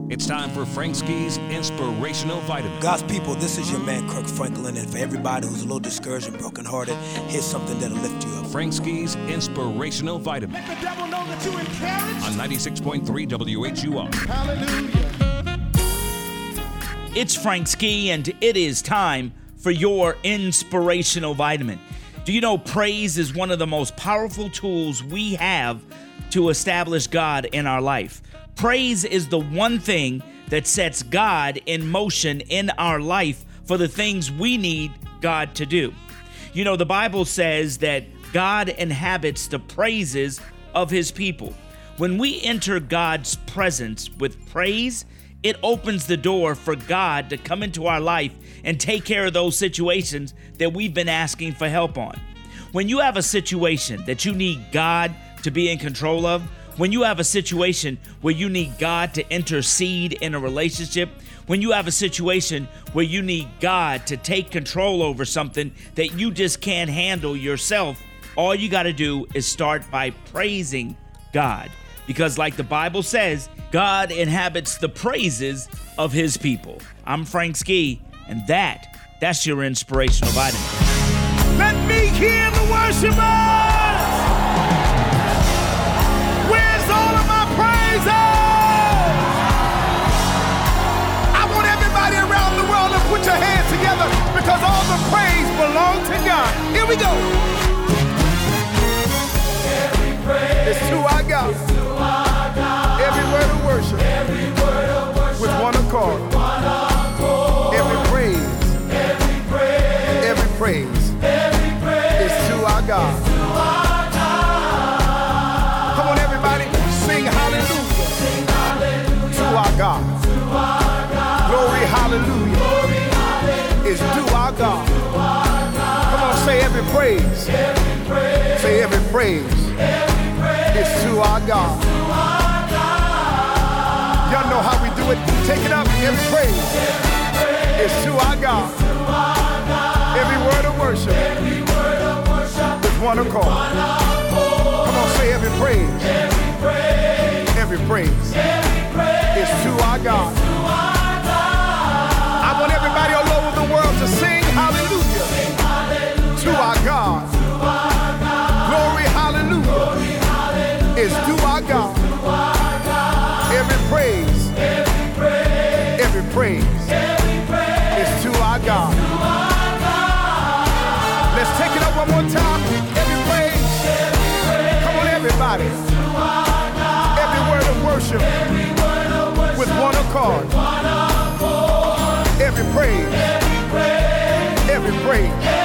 It's time for Frank Ski's Inspirational Vitamin. God's people, this is your man, Kirk Franklin, and for everybody who's a little discouraged and brokenhearted, here's something that'll lift you up. Frank Ski's Inspirational Vitamin. Let the devil know that you're encouraged. On 96.3 WHUR. Hallelujah. It's Frank Ski, and it is time for your Inspirational Vitamin. Do you know praise is one of the most powerful tools we have to establish God in our life? Praise is the one thing that sets God in motion in our life for the things we need God to do. You know, the Bible says that God inhabits the praises of his people. When we enter God's presence with praise, it opens the door for God to come into our life and take care of those situations that we've been asking for help on. When you have a situation that you need God to be in control of, when you have a situation where you need God to intercede in a relationship, when you have a situation where you need God to take control over something that you just can't handle yourself, all you got to do is start by praising God. Because like the Bible says, God inhabits the praises of his people. I'm Frank Ski, and that's your Inspirational Vitamin. Let me hear the worshipers. Where's all of my praises? I want everybody around the world to put your hands together because all the praise belongs to God. Here we go. Every praise is to our God. Every word of worship, with one accord. Every praise is to our God. Come on, everybody, sing hallelujah to our God. Glory, hallelujah is to our God. Come on, say every praise. Say every praise is to our God. Y'all know how we do it. Take it up. Every praise is to our God. Every word of worship with one accord. Come on, say every praise. Every praise is to our God. I want everybody all over the world to sing hallelujah to our God. Glory, hallelujah is to our God. Every praise is to our God. Let's take it up one more time. Every praise. Come on, everybody. Every word of worship with one accord. Every praise